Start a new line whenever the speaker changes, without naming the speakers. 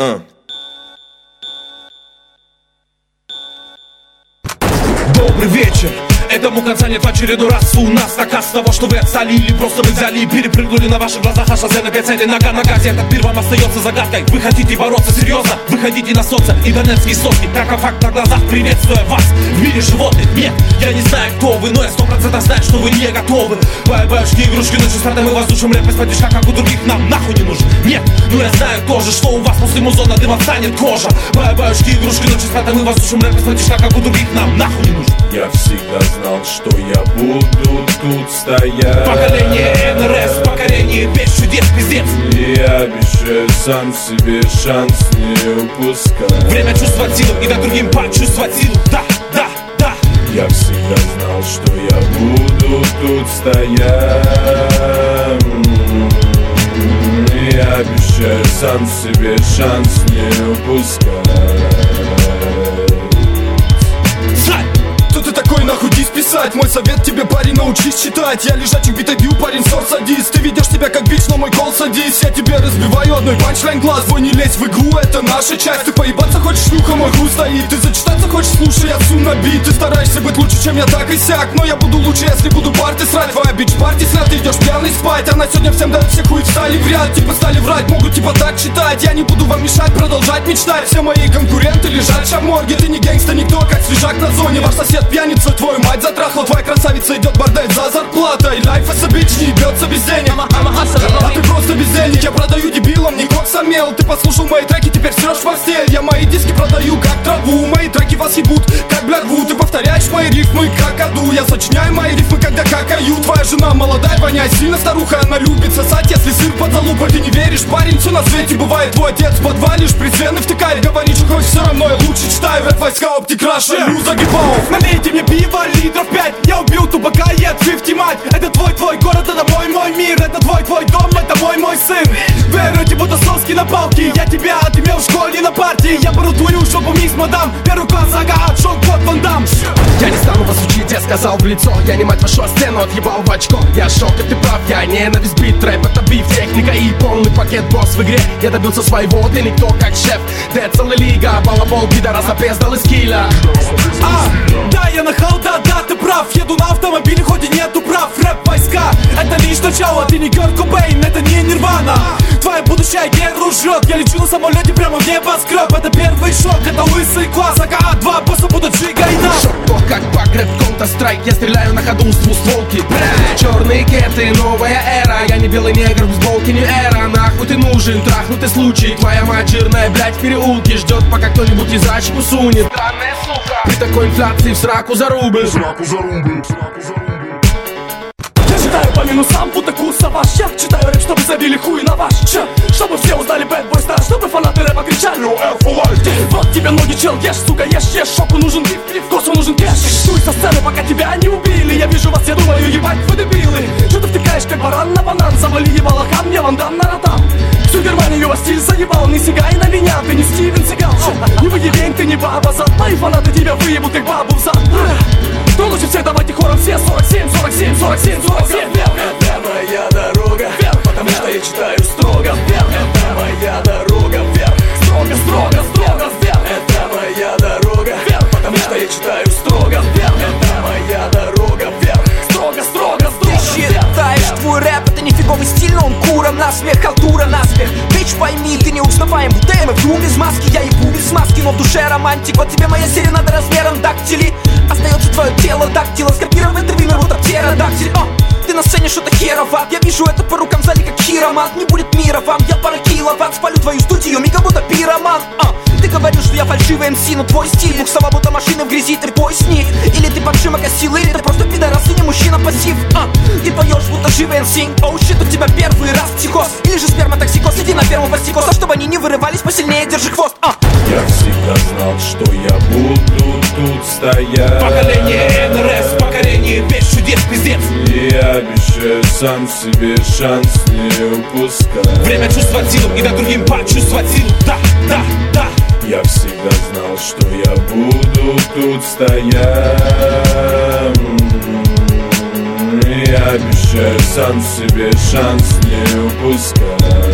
Добрый вечер. Этому конца нет в очередной раз. У нас наказ того, что вы отстали, или просто вы взяли и перепрыгнули на ваших глазах. А шоссе на 5 целей, нога на газе. Этот мир вам остается загадкой. Вы хотите бороться серьезно? Выходите на солнце, интернетские сотни. Как факт на глазах, приветствуя вас. В мире животных нет, я не знаю, кто вы, но я 100% знаю, что вы не готовы. Баюшки, игрушки, ночью стартом мы воздушим рэп из подвижка, как у других, нам нахуй не нужен. Нет, но я знаю тоже, что у вас после музона дымом станет кожа. Баюшки, игрушки, ночью стартом мы воздушим рэп из подвижка, как у других, нам нахуй не нужен.
Я всегда знал, что я буду тут стоять.
Поколение НРС, поколение без чудес, пиздец.
И я обещаю сам себе шанс не упускать.
Время чувствовать силу и дать другим почувствовать силу. Да, да, да.
Я всегда знал, что я буду тут стоять. И я обещаю сам себе шанс не упускать.
Кто ты такой, нахуй дис писать? Мой совет тебе, парень, научись читать. Я лежачий бит бью, парень, сор садись. Ты ведешь себя как бич, но мой кол садись. Я тебе разбиваю одной панчлайн глаз. Твой не лезь в игру, это наша часть. Ты поебаться хочешь, шлюха, мой хуй стоит. Ты зачитаться хочешь, слушай, я сум на бит. Ты стараешься быть лучше, чем я, так и сяк. Но я буду лучше, если буду парти срать. Твоя бич-парти снят, ты идешь пьяный спать. Она сегодня всем дает все хуй встали в ряд. Типа стали врать, могут типа так читать. Я не буду вам мешать, продолжать мечтать. Все мои конкуренты лежат в морге. Ты не гэнгста, никто, как свежак на зоне. Ваш сосед пьяница, твою мать затрахал. Твоя красавица идет бордель за зарплатой. Life is a bitch, не бьется без денег. А ты просто бездельник. Я продаю дебилам, не кокса мел. Ты послушал мои треки, теперь срешь в постель. Я мои диски продаю как траву. Мои треки вас ебут, как бля рву. Ты повторяешь мои рифмы, как аду. Я сочиняю мои рифмы, когда какаю. Твоя жена молодая, воняет сильно старуха. Она любит сосать, если сыр под залупой. Ты не веришь, парень, все на свете бывает. Твой отец в подвале шприцены втыкает. Говорит, что хочешь, все равно я лучше читаю. Рэп войска, оптик, раша, люза, гипов.
Налейте мне пиво, литров 5. Я убил тупака и от 50 мать. Это твой город, это мой мир. Это твой дом, это мой сын. Веруйте, будто соски на палке. Я тебя отымел в школе на партии. Я пору твою жопу, мисс мадам. Первый класс, ага, шок-код Ван Дам.
Я не стану вас учить, я сказал в лицо. Я не мать вашу сцену, отъебал в очко. Я шок, и ты прав, я ненависть бит. Рэп это биф, техника и полный пакет. Босс в игре, я добился своего. Ты никто как шеф, ты целая лига. Балабол, пидорас, опездал из киля.
Да, я нахал, да, ты прав. Еду на автомобиле, хоть и нету прав. Рэп войска, это лишь начало. Ты не Кёрт Кобейн, это не Нирвана. Твое будущее геру жрет. Я лечу на самолете прямо в небоскреб. Это первый шок, это лысый класс. АКА 2, босса будут Джига и нам.
Шок, то как пакреп, Counter-Strike. Я стреляю на ходу с двустволки. Черные кеты, новая эра. Я не белый негр, в бейсболке не эра. Нахуй ты нужен, трахнутый случай. Твоя мать жирная, блядь, в переулке. Ждет, пока кто-нибудь язычку сунет. Странная сука. При такой инфляции в сраку зарубы.
Я читаю по минусам, будто курса ваш. Я читаю рэп, чтобы забили хуй на ваш. Чтобы все узнали Bad Boy Star. Чтобы фанаты рэпа кричали L for life. Вот тебе ноги, чел, ешь, сука, ешь. Шоку нужен биф, вкусу нужен кэш. Штуй со сцены, пока тебя не убили. Я вижу вас, я думаю, ебать, вы дебилы. Что ты втыкаешь, как баран на банан? Завали ебало хам, я Ван Дам на ротам. Всю Германию вас стиль заебал. Не сигай на меня, ты не Стивен Сигал. Не выебень, ты не баба зад. Мои фанаты тебя выебут, как бабу в зад. Кто лучше всех, давайте хором все. 47, 47, 47, 47.
Это моя дорога вверх, потому что я читаю строго вверх. Это моя дорога вверх, строго, строго, строго вверх. Это моя дорога вверх, потому что я читаю строго вверх. Это моя дорога вверх, строго, строго, строго.
Ты считаешь, твой рэп это нифиговый стиль, но он куром насмех, халтура наспех. Бич, пойми, ты не узнаваем, будто я вру без маски. Я ебу без маски, но в душе романтик. Вот тебе моя серенада размером дактили. Остается твое тело дактила. Скопировать рвимер, будто птеродактиль. Ты на сцене что-то херово. Я вижу это по рукам в зале как хиромант. Не будет мира вам, я пара киловатт. Спалю твою студию, мега будто пироман. Ты говоришь, что я фальшивый МС, но твой стиль буксова будто машина в грязи, ты бой с них. Или ты подшима косил, или ты просто пидорас и не мужчина пассив. Ты поешь, будто живый NSYNC. Оу щит, у тебя первый раз психоз. Или же сперматоксикоз, иди на первом пластикоз. Чтобы они не вырывались, посильнее держи хвост.
Я всегда знал, что я буду тут стоять.
Поколение НРС, поколение без чудес, пиздец.
И я обещаю сам себе шанс не упускать.
Время чувствовать силу и дать другим почувствовать силу. Да, да, да.
Я всегда знал, что я буду тут стоять. И я обещаю сам себе шанс не упускать.